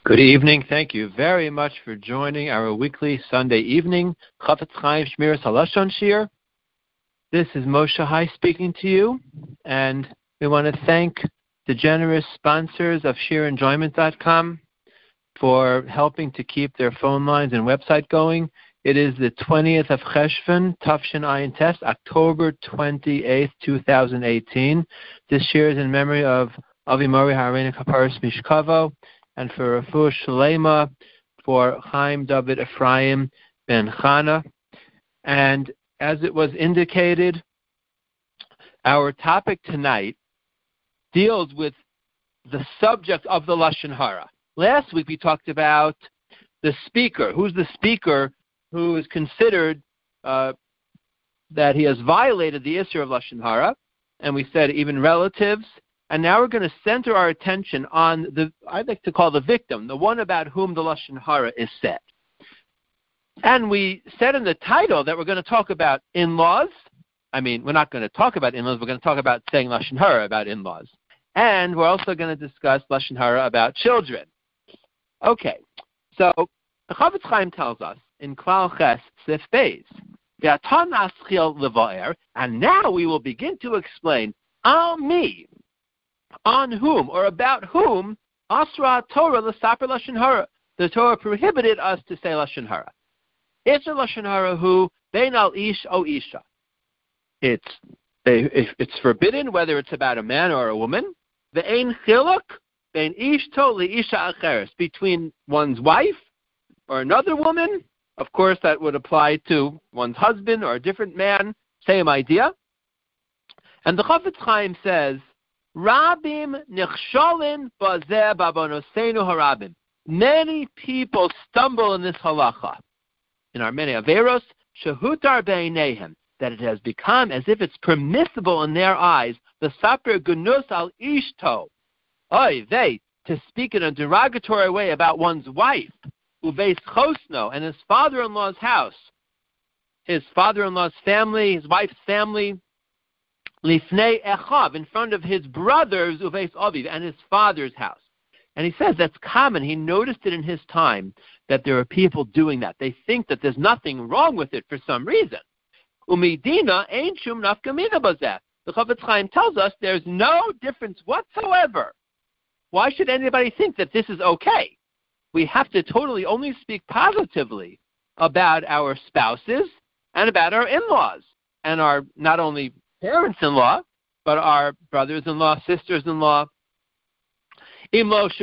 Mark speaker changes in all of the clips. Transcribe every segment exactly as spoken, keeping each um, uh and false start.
Speaker 1: Good evening. Thank you very much for joining our weekly Sunday evening Chafetz Chaim Shmiras Halashon Shir. This is Moshe Hai speaking to you, and we want to thank the generous sponsors of Shir Enjoyment dot com for helping to keep their phone lines and website going. It is the twentieth of Cheshvan, Tafshin Ayin Tes, October twenty-eighth, twenty eighteen. This shir is in memory of Avi Mori Harein Kaparis Mishkavo, and for Refuah Shalema for Chaim David Ephraim Ben Chana. And as it was indicated, our topic tonight deals with the subject of the Lashon Hara. Last week we talked about the speaker. Who's the speaker who is considered uh, that he has violated the issue of Lashon Hara? And we said even relatives. And now we're going to center our attention on the, I'd like to call the victim, the one about whom the Lashon Hara is said. And we said in the title that we're going to talk about in-laws. I mean, we're not going to talk about in-laws. We're going to talk about saying Lashon Hara about in-laws. And we're also going to discuss Lashon Hara about children. Okay, so the Chafetz Chaim tells us in Klal Ches Sif Beis, and now we will begin to explain al mi, on whom or about whom Asra Torah l'saper Lashon Hara. The Torah prohibited us to say Lashon Hara. It's a Lashon Hara who bein al ish o isha. It's it's forbidden whether it's about a man or a woman. The ein chiluk bein ishto liisha acheres, between one's wife or another woman. Of course, that would apply to one's husband or a different man. Same idea. And the Chafetz Chaim says, Rabim nichsholin bazeh babonoseinu harabim. Many people stumble in this halacha, in our many averos, shehutar beinehem, that it has become as if it's permissible in their eyes, the saper gunus al ishto, oy they, to speak in a derogatory way about one's wife, uveis chosno, and his father-in-law's house, his father-in-law's family, his wife's family, Lifnei Echav, in front of his brothers, Uveis Aviv, and his father's house. And he says that's common. He noticed it in his time that there are people doing that. They think that there's nothing wrong with it for some reason. Umidina ein shum nafkamina bazeh. The Chafetz Chaim tells us there's no difference whatsoever. Why should anybody think that this is okay? We have to totally only speak positively about our spouses and about our in-laws and our not only parents-in-law, but our brothers-in-law, sisters-in-law. Unless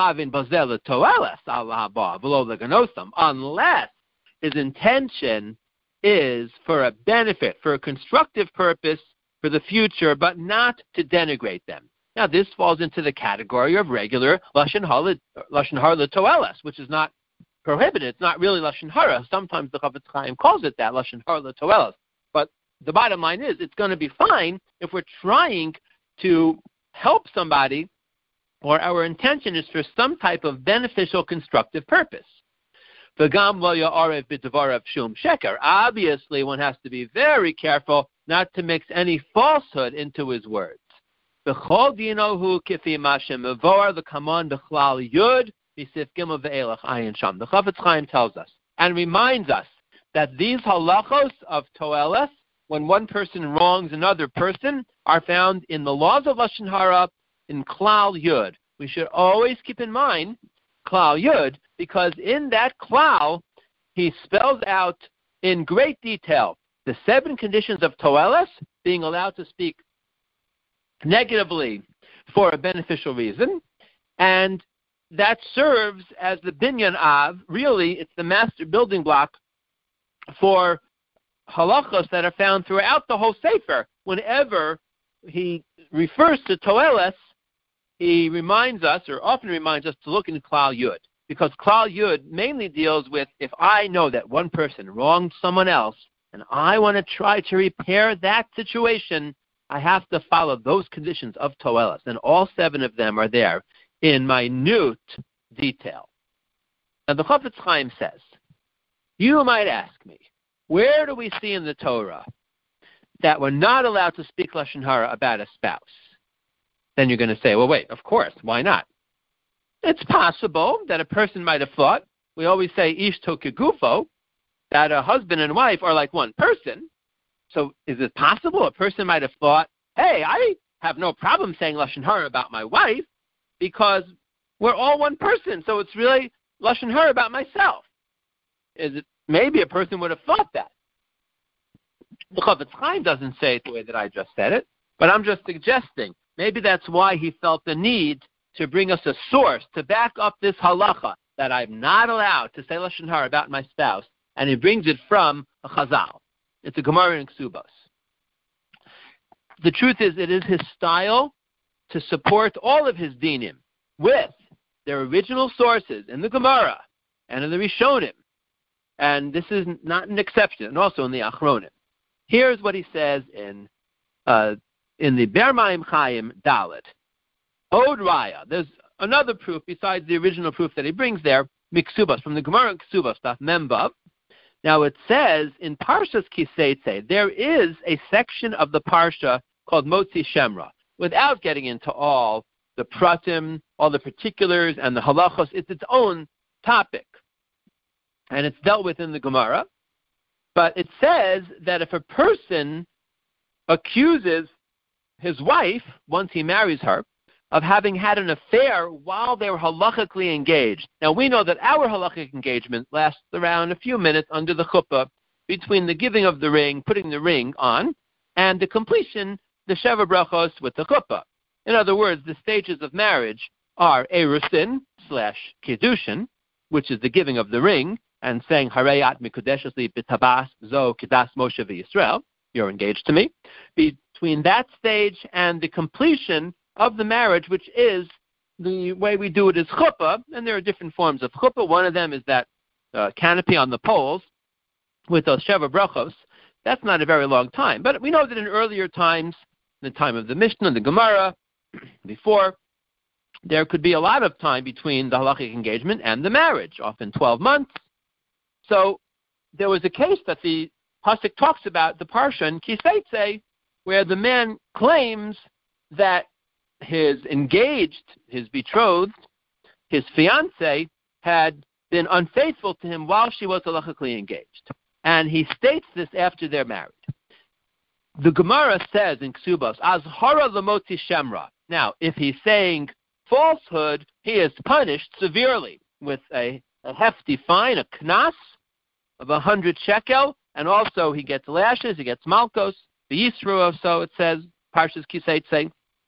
Speaker 1: his intention is for a benefit, for a constructive purpose, for the future, but not to denigrate them. Now, this falls into the category of regular Lashon Hara L'Toeles, which is not prohibited. It's not really Lashon Hara. Sometimes the Chafetz Chaim calls it that, Lashon Hara L'Toeles. But the bottom line is, it's going to be fine if we're trying to help somebody, or our intention is for some type of beneficial, constructive purpose. Obviously, one has to be very careful not to mix any falsehood into his words. The Chafetz Chaim tells us and reminds us that these halachos of Toeles, when one person wrongs another person, are found in the laws of Lashon Hara in Klal Yud. We should always keep in mind Klal Yud, because in that Klal, he spells out in great detail the seven conditions of Toeles, being allowed to speak negatively for a beneficial reason, and that serves as the binyan av. Really, it's the master building block for halachos that are found throughout the whole Sefer. Whenever he refers to Toeles, he reminds us, or often reminds us, to look in Klal Yud, because Klal Yud mainly deals with, if I know that one person wronged someone else, and I want to try to repair that situation, I have to follow those conditions of Toeles, and all seven of them are there in minute detail. And the Chafetz Chaim says, you might ask me, where do we see in the Torah that we're not allowed to speak Lashon Hara about a spouse? Then you're going to say, well, wait, of course, why not? it's possible that a person might have thought, we always say ish to kegufo, that a husband and wife are like one person. So is it possible a person might have thought, hey, I have no problem saying Lashon Hara about my wife because we're all one person, so it's really Lashon Hara about myself. Is it, maybe a person would have thought that. The Chofetz Chaim doesn't say it the way that I just said it, but I'm just suggesting. Maybe that's why he felt the need to bring us a source to back up this halacha that I'm not allowed to say Lashon Hara about my spouse, and he brings it from a Chazal. It's a Gemara in Ksubos. The truth is, it is his style to support all of his dinim with their original sources in the Gemara and in the Rishonim. And this is not an exception, and also in the Achronim. Here's what he says in uh, in the Ber Mayim Chaim Dalet. Od Raya. There's another proof besides the original proof that he brings there, Miksubas, from the Gemara in Ksubas, Daf Memvav. Now it says in Parshas Kiseitze, there is a section of the Parsha called Motzi Shemra. Without getting into all the pratim, all the particulars, and the halachos, it's its own topic. And it's dealt with in the Gemara. But it says that if a person accuses his wife, once he marries her, of having had an affair while they were halachically engaged. Now, we know that our halachic engagement lasts around a few minutes under the chuppah between the giving of the ring, putting the ring on, and the completion, the Sheva Brachos with the chuppah. In other words, the stages of marriage are Erusin slash Kiddushin, which is the giving of the ring, and saying, Hareyat mikudeshes li b'tabas zo kidas Moshe v'Yisrael, you're engaged to me. Between that stage and the completion of the marriage, which is the way we do it is chuppah, and there are different forms of chuppah. One of them is that uh, canopy on the poles with those Sheva Brachos. That's not a very long time. But we know that in earlier times, in the time of the Mishnah and the Gemara, before, there could be a lot of time between the halachic engagement and the marriage, often twelve months. So there was a case that the Pasuk talks about, the Parsha in Kiseitze, where the man claims that his engaged, his betrothed, his fiancée, had been unfaithful to him while she was halachically engaged. And he states this after they're married. The Gemara says in Ksubos, Azhara lemotzi shemra. Now, if he's saying falsehood, he is punished severely with a, a hefty fine, a knas of a hundred shekel, and also he gets lashes, he gets malkos, the yisru, so it says, Parshas Kiseitze.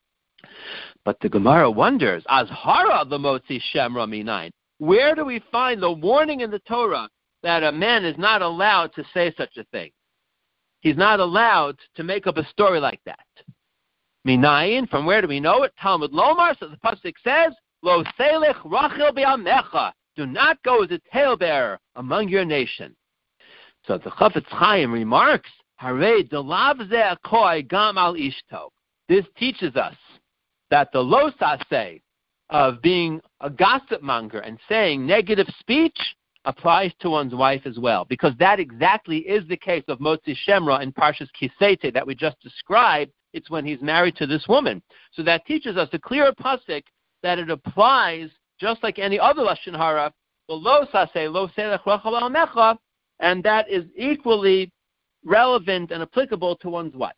Speaker 1: But the Gemara wonders, Azhara lemotzi shemra minayin. Where do we find the warning in the Torah that a man is not allowed to say such a thing? He's not allowed to make up a story like that. Minayin, from where do we know it? Talmud Lomar, so the pasuk says, Lo selech Rachel be'amecha. Do not go as a talebearer among your nation. So the Chofetz Chaim remarks, Harei delav ze akoi gam al ishto. This teaches us that the lo saseh of being a gossip monger and saying negative speech applies to one's wife as well, because that exactly is the case of Motzi Shemra in Parshas Kiseitze that we just described. It's when he's married to this woman. So that teaches us a clear pasuk that it applies just like any other Lashon Hara, the lo saseh, lo selech rachel almecha, and that is equally relevant and applicable to one's wife.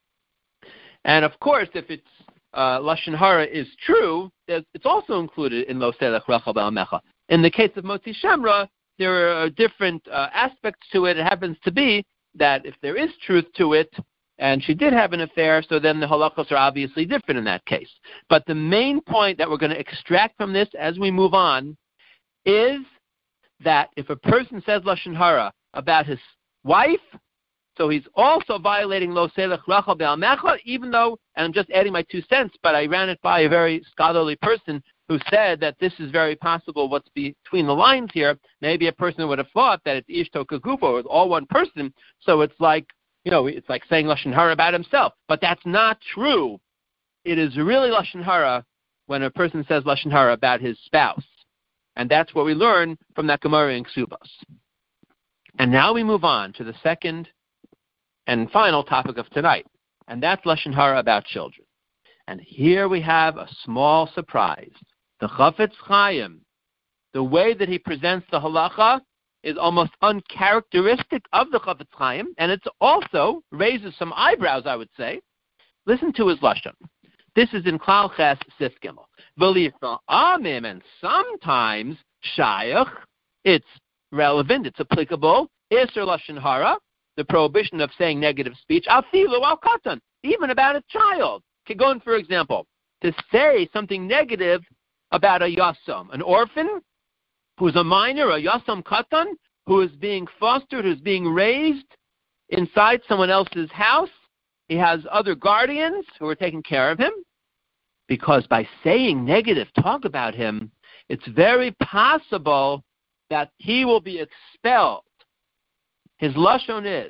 Speaker 1: And of course, if it's uh, Lashon Hara is true, it's also included in lo selech rachel almecha. In the case of Motzi Shemra, there are different uh, aspects to it. It happens to be that if there is truth to it, and she did have an affair, so then the halachos are obviously different in that case. But the main point that we're going to extract from this as we move on is that if a person says Lashon Hara about his wife, so he's also violating Lo Selech Rachel Be'almecha, even though, and I'm just adding my two cents, but I ran it by a very scholarly person who said that this is very possible what's between the lines here. Maybe a person would have thought that it's Ishto Kagufo, it's all one person, so it's like, you know, it's like saying Lashon Hara about himself. But that's not true. It is really Lashon Hara when a person says Lashon Hara about his spouse. And that's what we learn from that Gemara in Ksubos. And now we move on to the second and final topic of tonight, and that's Lashon Hara about children. And here we have a small surprise. The Chafetz Chaim, the way that he presents the halacha is almost uncharacteristic of the Chafetz Chaim, and it also raises some eyebrows, I would say. Listen to his lashon. This is in Klal Ches Sif Gimel. V'lifra amim, and sometimes shayach, it's relevant, it's applicable. Iser lashon hara, the prohibition of saying negative speech. Afilu al katan, even about a child. Kegon, for example, to say something negative about a yasam, an orphan who's a minor, a yasam katan, who is being fostered, who's being raised inside someone else's house. He has other guardians who are taking care of him. Because by saying negative talk about him, it's very possible that he will be expelled. His lashon is,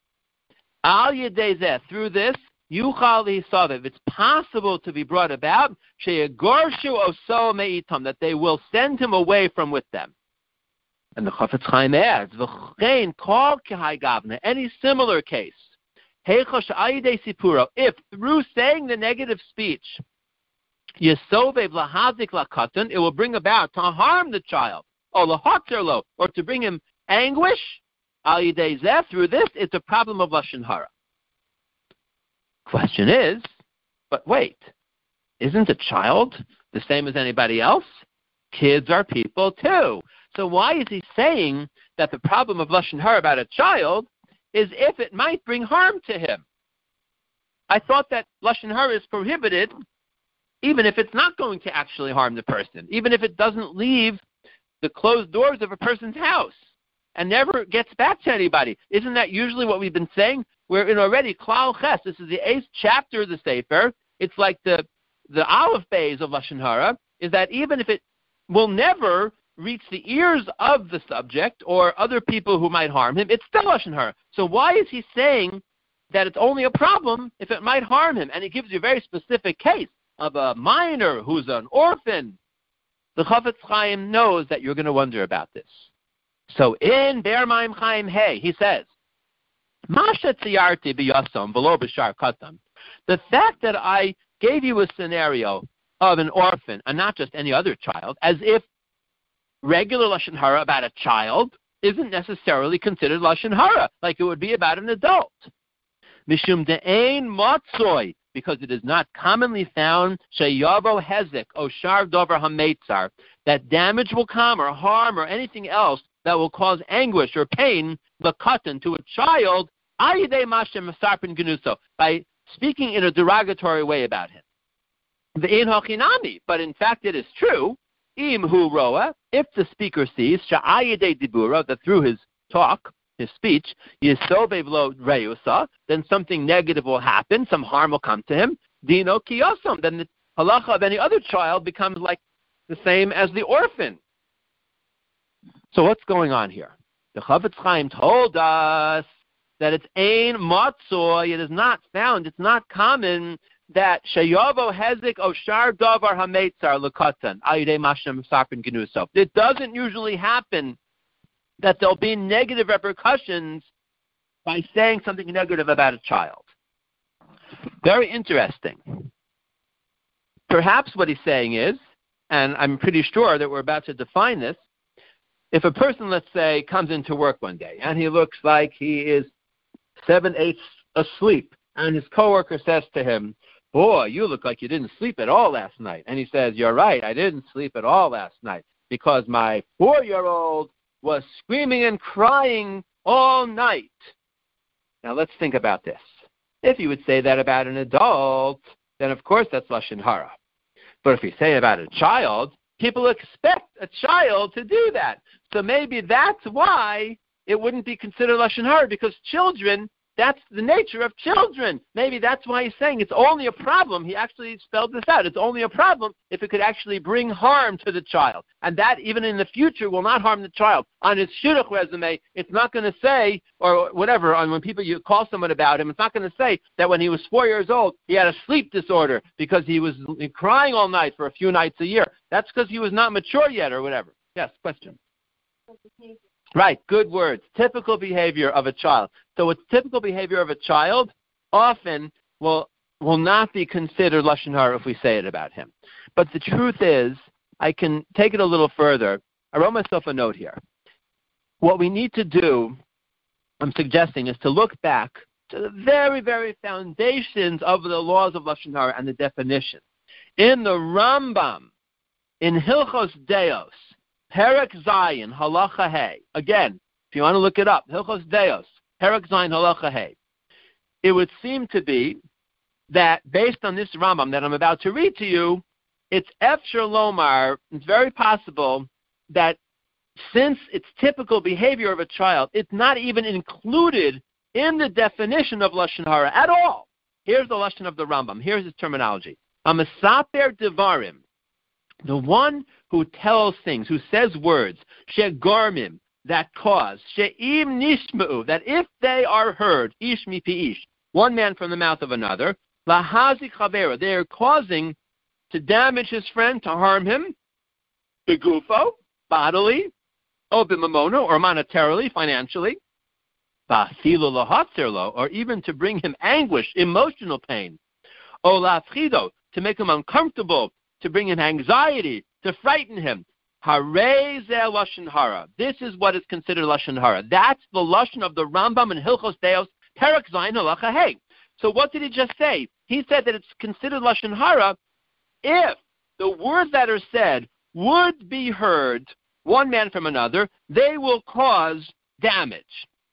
Speaker 1: al yedei zeh, through this, yuchal lihisavev, it's possible to be brought about, sheyagorshu oso meitam, that they will send him away from with them. And the Chafetz Chaim adds, v'chein kol k'hai gavna, any similar case, heicha she'ayidei sipuro, if through saying the negative speech, Yesovev lahazik lakatan, it will bring about to harm the child, or lahatzerlo, or to bring him anguish. Al yidei zeh, through this, it's a problem of lashon hara. Question is, but wait, isn't a child the same as anybody else? Kids are people too. So why is he saying that the problem of lashon hara about a child is if it might bring harm to him? I thought that lashon hara is prohibited even if it's not going to actually harm the person, even if it doesn't leave the closed doors of a person's house and never gets back to anybody. Isn't that usually what we've been saying? We're in already Klal Ches. This is the eighth chapter of the Sefer. It's like the the Aleph Beis of lashon hara, is that even if it will never reach the ears of the subject or other people who might harm him, it's still lashon hara. So why is he saying that it's only a problem if it might harm him? And he gives you a very specific case of a minor who's an orphan. The Chafetz Chaim knows that you're going to wonder about this. So in Be'er Mayim Chaim Hey, he says, Masha tziyarti b'yasam v'lo b'shar katan. The fact that I gave you a scenario of an orphan, and not just any other child, as if regular lashon hara about a child isn't necessarily considered lashon hara, like it would be about an adult. Mishum de'ein matzoi, because it is not commonly found, sheyavo hezek o shar dover hametzar, that damage will come or harm or anything else that will cause anguish or pain, l'katan, to a child, ayidei mashem masarpin genuso, by speaking in a derogatory way about him. Ve'in hachinami, but in fact it is true, im hu roa, if the speaker sees, sha'ayidei dibura, that through his talk, his speech, yisovev lo reusa, then something negative will happen, some harm will come to him, dino kiyosam, then the halacha of any other child becomes like the same as the orphan. So what's going on here? The Chafetz Chaim told us that it's ein matzoi, it is not found, it's not common that sheyavo hezek o shar davar hametzar lekatan ayidei mashem sarpin genuso. It doesn't usually happen that there'll be negative repercussions by saying something negative about a child. Very interesting. Perhaps what he's saying is, and I'm pretty sure that we're about to define this, if a person, let's say, comes into work one day and he looks like he is seven-eighths asleep, and his coworker says to him, boy, you look like you didn't sleep at all last night. And he says, you're right, I didn't sleep at all last night because my four-year-old was screaming and crying all night. Now let's think about this. If you would say that about an adult, then of course that's lashon hara. But if you say about a child, people expect a child to do that. So maybe that's why it wouldn't be considered lashon hara, because children, that's the nature of children. Maybe that's why he's saying it's only a problem. He actually spelled this out. It's only a problem if it could actually bring harm to the child. And that, even in the future, will not harm the child. On his shidduch resume, it's not going to say, or whatever, on when people you call someone about him, it's not going to say that when he was four years old, he had a sleep disorder because he was crying all night for a few nights a year. That's because he was not mature yet or whatever. Yes, question. Right, good words. Typical behavior of a child. So what's typical behavior of a child often will will not be considered lashon hara if we say it about him. But the truth is I can take it a little further. I wrote myself a note here. What we need to do, I'm suggesting, is to look back to the very, very foundations of the laws of Lashon Hara and the definition. In the Rambam, in Hilchos Deos, Perek Zayin, Halacha Hey. Again, if you want to look it up, Hilchos Deos, Perek Zayin, Halacha Hey. It would seem to be that based on this Rambam that I'm about to read to you, it's Efshar Lomar, it's very possible that since it's typical behavior of a child, it's not even included in the definition of Lashon Hara at all. Here's the Lashon of the Rambam. Here's his terminology. Amasaper Devarim, the one who tells things, who says words, Shegarmim, that cause, She'im Nishma'u, that if they are heard, Ish mipi ish, one man from the mouth of another, Lahazik Chavera, they are causing to damage his friend, to harm him, begufo, bodily, or b'mamono, or monetarily, financially, ba'afilu lahatzerlo, or even to bring him anguish, emotional pain, o la'afchido, to make him uncomfortable, to bring him anxiety, to frighten him. Harei zeh lashon hara. This is what is considered lashon hara. That's the lashon of the Rambam in Hilchos Deos, Perek Zayin Halacha Hey. So what did he just say? He said that it's considered lashon hara if the words that are said would be heard, one man from another, they will cause damage.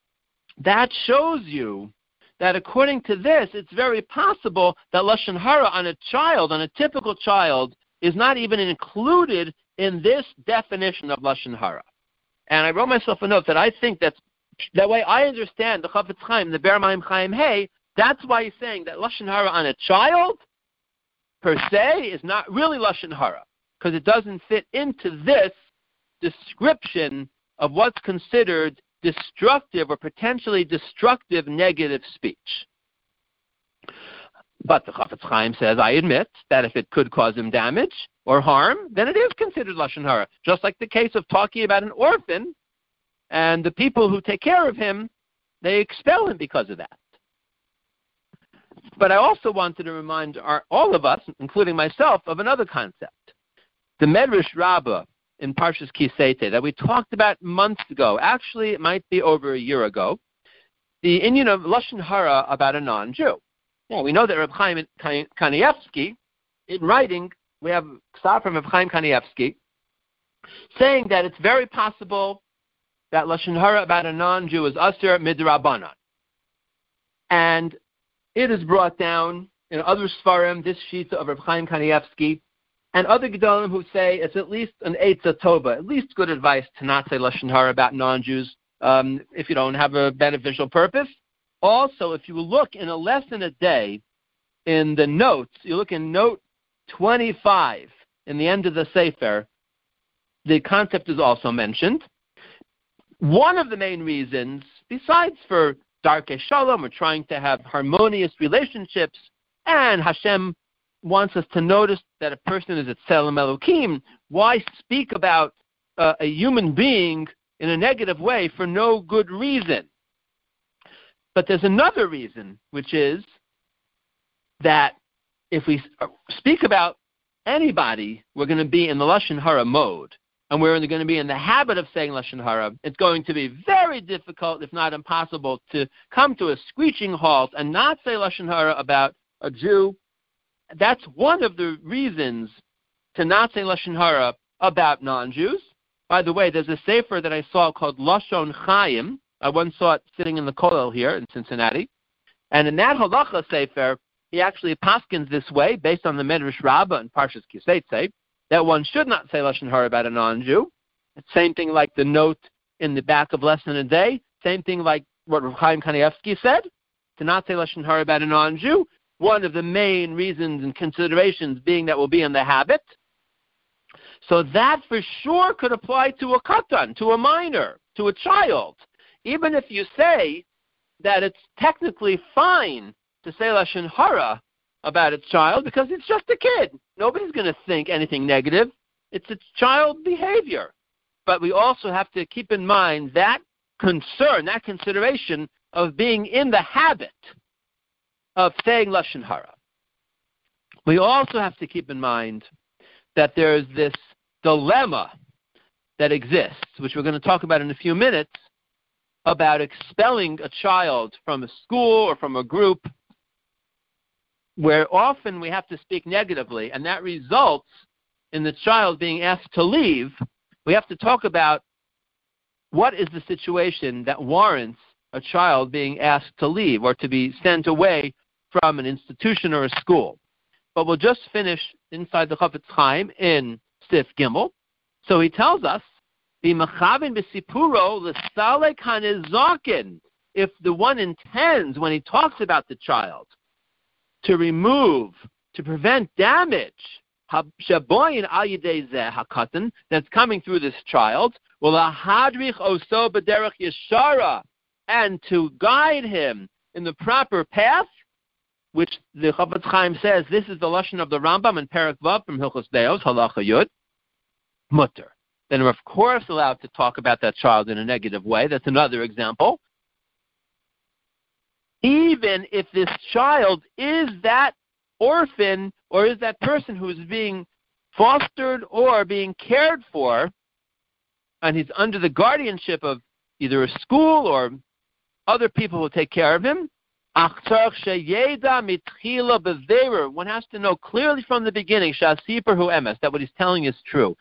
Speaker 1: That shows you that according to this, it's very possible that Lashon Hara on a child, on a typical child, is not even included in this definition of Lashon Hara. And I wrote myself a note that I think that's, that way I understand the Chafetz Chaim, the Ber Maim Chaim Hey, that's why he's saying that Lashon Hara on a child, per se, is not really Lashon Hara, because it doesn't fit into this description of what's considered destructive or potentially destructive negative speech. But the Chafetz Chaim says, I admit that if it could cause him damage or harm, then it is considered Lashon Hara. Just like the case of talking about an orphan, and the people who take care of him, they expel him because of that. But I also wanted to remind our, all of us, including myself, of another concept. The Medrash Rabbah in Parshas Ki Seitzei that we talked about months ago, actually it might be over a year ago, the Indian of Lashon Hara about a non-Jew. Now, we know that Reb Chaim Kanievsky, in writing, we have Ksav from Reb Chaim Kanievsky, saying that it's very possible that Lashon Hara about a non-Jew is Asur Midrabanan. And it is brought down in other Sfarim, this sheet of Reb Chaim Kanievsky, and other Gedolim who say it's at least an Eitzah Tova, at least good advice to not say Lashon Hara about non-Jews um, if you don't have a beneficial purpose. Also, if you look in a lesson a day in the notes, you look in note twenty-five in the end of the Sefer, the concept is also mentioned. One of the main reasons, besides for Darkei Shalom, we're trying to have harmonious relationships, and Hashem wants us to notice that a person is at Tselem Elokim. Why speak about uh, a human being in a negative way for no good reason? But there's another reason, which is that if we speak about anybody, we're going to be in the Lashon Hara mode, and we're going to be in the habit of saying Lashon Hara. It's going to be very difficult, if not impossible, to come to a screeching halt and not say Lashon Hara about a Jew. That's one of the reasons to not say Lashon Hara about non-Jews. By the way, there's a sefer that I saw called Lashon Chaim. I once saw it sitting in the kollel here in Cincinnati. And in that halacha sefer, he actually paskins this way, based on the Medrash Rabbah and Parshas Ki Seitzei, that one should not say Lashon Hara about a non-Jew. Same thing like the note in the back of Lesson a Day. Same thing like what Reb Chaim Kanievsky said, to not say Lashon Hara about a non-Jew. One of the main reasons and considerations being that we'll be in the habit. So that for sure could apply to a katan, to a minor, to a child. Even if you say that it's technically fine to say Lashon Hara about its child because it's just a kid. Nobody's going to think anything negative. It's its child behavior. But we also have to keep in mind that concern, that consideration of being in the habit of saying Lashon Hara. We also have to keep in mind that there's this dilemma that exists, which we're going to talk about in a few minutes, about expelling a child from a school or from a group, where often we have to speak negatively, and that results in the child being asked to leave. We have to talk about what is the situation that warrants a child being asked to leave or to be sent away from an institution or a school. But we'll just finish inside the Chafetz Chaim in Sif Gimel. So he tells us, if the one intends, when he talks about the child, to remove, to prevent damage that's coming through this child, and to guide him in the proper path, which the Chafetz Chaim says, this is the lashon of the Rambam in Perek Vav from Hilchos Deos, Halacha Yud, mutter. Then we're of course allowed to talk about that child in a negative way. That's another example. Even if this child is that orphan or is that person who is being fostered or being cared for, and he's under the guardianship of either a school or other people who take care of him, one has to know clearly from the beginning that what he's telling is true.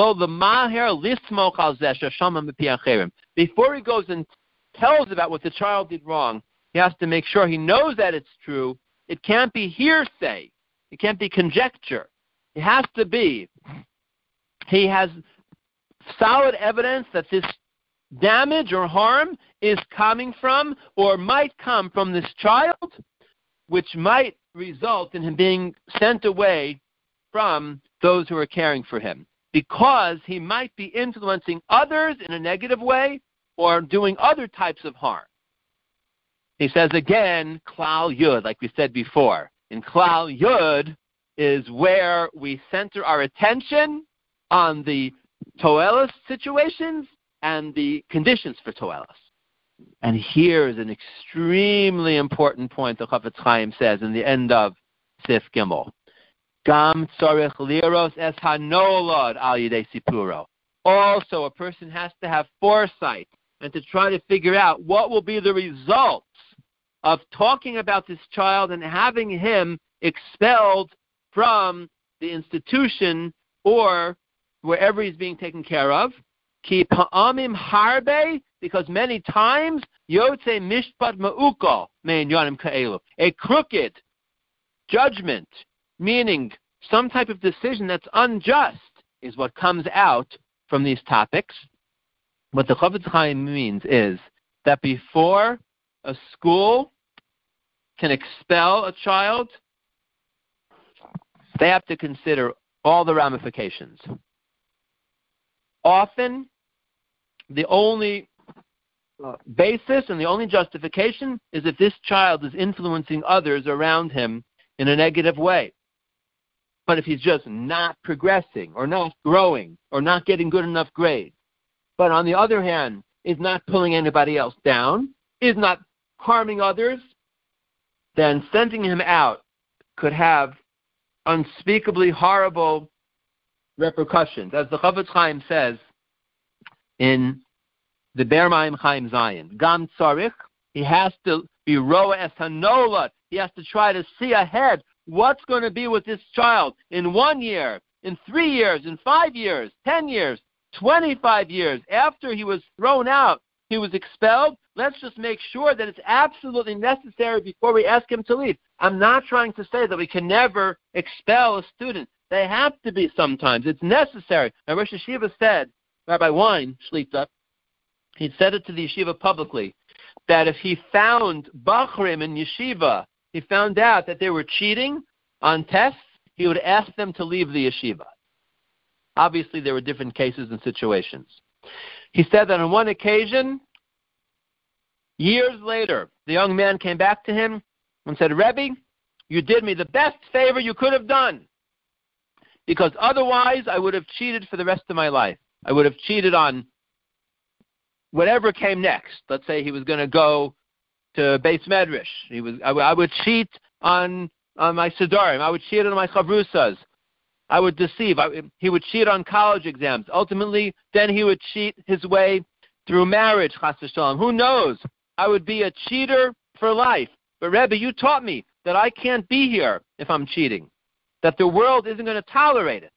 Speaker 1: Before he goes and tells about what the child did wrong, he has to make sure he knows that it's true. It can't be hearsay. It can't be conjecture. It has to be. He has solid evidence that this damage or harm is coming from or might come from this child, which might result in him being sent away from those who are caring for him, because he might be influencing others in a negative way or doing other types of harm. He says again, Klal Yud, like we said before. In Klal Yud is where we center our attention on the Toelis situations and the conditions for Toelis. And here is an extremely important point the Chafetz Chaim says in the end of Sif Gimel. Gam tzorech liros es hanolad al yidei sipuro. Also, a person has to have foresight and to try to figure out what will be the results of talking about this child and having him expelled from the institution or wherever he's being taken care of. Ki pa'amim harbe, because many times yotze mishpat ma'ukal mein yonim ka'elu, a crooked judgment, meaning some type of decision that's unjust, is what comes out from these topics. What the Chafetz Chaim means is that before a school can expel a child, they have to consider all the ramifications. Often, the only uh, basis and the only justification is if this child is influencing others around him in a negative way. But if he's just not progressing or not growing or not getting good enough grades, but on the other hand, is not pulling anybody else down, is not harming others, then sending him out could have unspeakably horrible repercussions. As the Chafetz Chaim says in the Ber Mayim Chaim Zion, Gam Tzarich, he has to be Roa Es Hanola. He has to try to see ahead what's going to be with this child in one year, in three years, in five years, ten years, twenty-five years. After he was thrown out, he was expelled. Let's just make sure that it's absolutely necessary before we ask him to leave. I'm not trying to say that we can never expel a student. They have to be sometimes. It's necessary. And Rosh Yeshiva said, Rabbi Wein, Shlita, he said it to the yeshiva publicly, that if he found Bachrim in yeshiva, he found out that they were cheating on tests, he would ask them to leave the yeshiva. Obviously, there were different cases and situations. He said that on one occasion, years later, the young man came back to him and said, Rebbe, you did me the best favor you could have done, because otherwise I would have cheated for the rest of my life. I would have cheated on whatever came next. Let's say he was going to go to Beis Medrash. He was. I, I would cheat on, on my Siddharim. I would cheat on my Chavrusas. I would deceive. I, he would cheat on college exams. Ultimately, then he would cheat his way through marriage, chas v'shalom. Who knows? I would be a cheater for life. But Rebbe, you taught me that I can't be here if I'm cheating, that the world isn't going to tolerate it.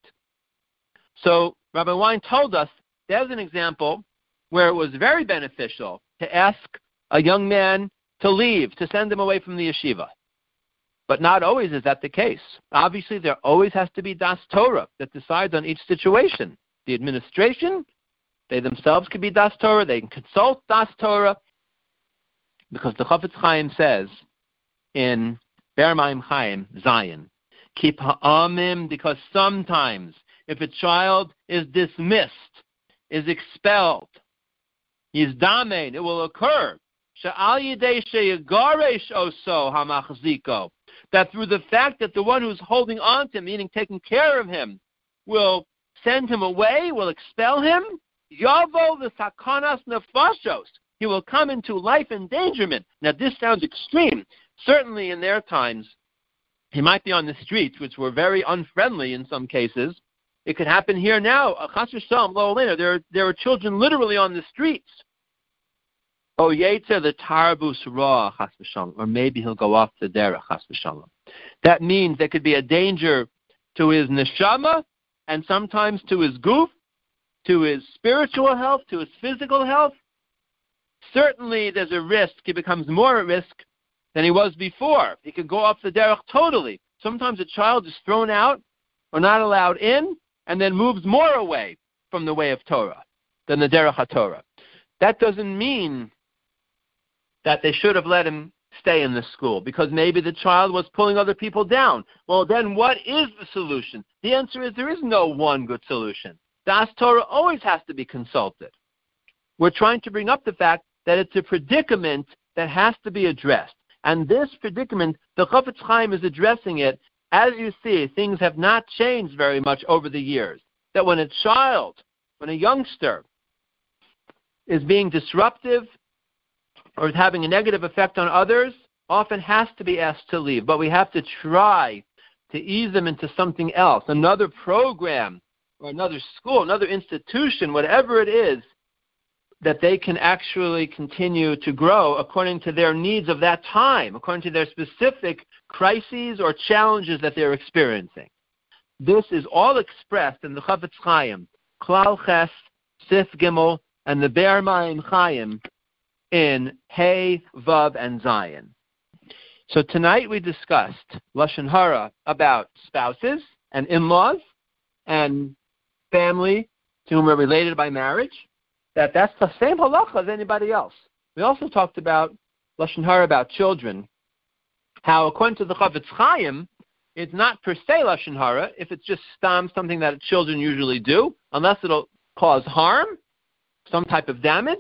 Speaker 1: So Rabbi Wein told us there's an example where it was very beneficial to ask a young man to leave, to send him away from the yeshiva. But not always is that the case. Obviously, there always has to be Das Torah that decides on each situation. The administration, they themselves could be Das Torah. They can consult Das Torah. Because the Chafetz Chaim says in Be'er Mayim Chaim, Zion, Keep ha'amim, because sometimes if a child is dismissed, is expelled, is damein, it will occur. She'al yidei she'yigaresh oso hamachziko, that through the fact that the one who's holding on to him, meaning taking care of him, will send him away, will expel him, yavo v'sakanas nefashos, he will come into life endangerment. Now this sounds extreme. Certainly in their times, he might be on the streets, which were very unfriendly in some cases. It could happen here now. Chas v'shalom, lo aleinu, there, there are children literally on the streets. Oh, yetzer the tarbus ra, chas v'shalom, or maybe he'll go off the derech, chas v'shalom. That means there could be a danger to his neshama, and sometimes to his goof, to his spiritual health, to his physical health. Certainly there's a risk. He becomes more at risk than he was before. He could go off the derech totally. Sometimes a child is thrown out or not allowed in, and then moves more away from the way of Torah than the derech HaTorah. That doesn't mean that they should have let him stay in the school, because maybe the child was pulling other people down. Well, then what is the solution? The answer is there is no one good solution. Das Torah always has to be consulted. We're trying to bring up the fact that it's a predicament that has to be addressed. And this predicament, the Chafetz Chaim is addressing it. As you see, things have not changed very much over the years. That when a child, when a youngster is being disruptive or is having a negative effect on others, often has to be asked to leave. But we have to try to ease them into something else, another program or another school, another institution, whatever it is, that they can actually continue to grow according to their needs of that time, according to their specific crises or challenges that they're experiencing. This is all expressed in the Chafetz Chaim, Klal Ches, Sif Gimel, and the Be'er Mayim Chaim in Hey, Vav, and Zion. So tonight we discussed Lashon Hara about spouses and in-laws and family to whom we're related by marriage, that that's the same halacha as anybody else. We also talked about Lashon Hara about children, how according to the Chafetz Chaim, it's not per se Lashon Hara if it's just stam, something that children usually do, unless it'll cause harm, some type of damage.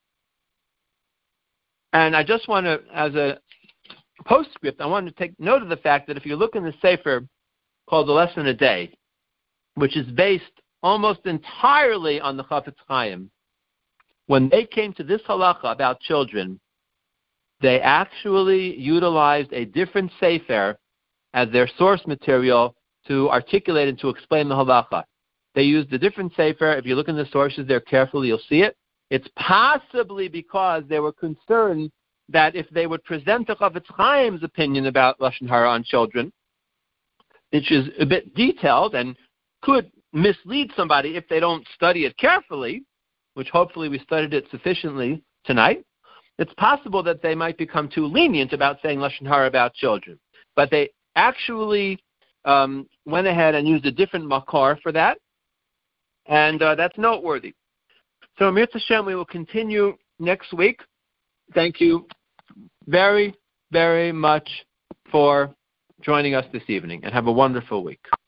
Speaker 1: And I just want to, as a postscript, I want to take note of the fact that if you look in the Sefer called The Lesson a Day, which is based almost entirely on the Chafetz Chaim, when they came to this halacha about children, they actually utilized a different sefer as their source material to articulate and to explain the halacha. They used a different sefer. If you look in the sources there carefully, you'll see it. It's possibly because they were concerned that if they would present the Chafetz Chaim's opinion about Lashon Hara on children, which is a bit detailed and could mislead somebody if they don't study it carefully, which hopefully we studied it sufficiently tonight, it's possible that they might become too lenient about saying Lashon Hara about children. But they actually um, went ahead and used a different makar for that, and uh, that's noteworthy. So Mir Hashem, we will continue next week. Thank you very, very much for joining us this evening, and have a wonderful week.